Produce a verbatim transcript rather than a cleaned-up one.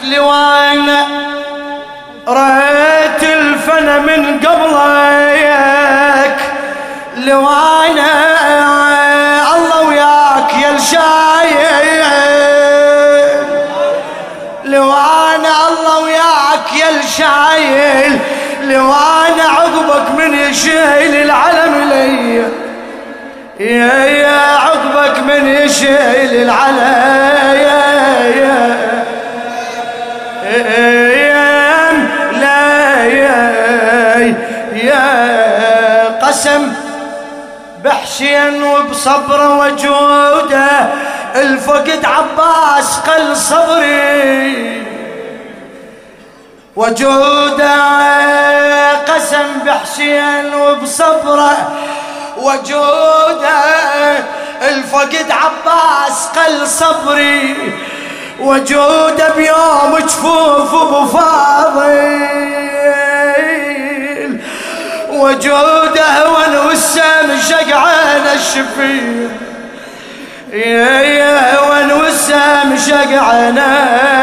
لوانا رأيت الفنا من قبلك لوانا الله وياك يا الشايل لوانا الله وياك يا الشايل لوانا عقبك من يشيل العلم لي يا يا عقبك من يشيل العلم يا يا لا يا يا قسم بحسين وبصبره وجوده الفقد عباس قل صبري وجوده قسم بحسين وبصبره وجوده الفقد عباس قل صبري وجوده بيوم جفوف ابو فاضل وجوده ونوسم شقعان الشفير يا يا ونوسم شقعنا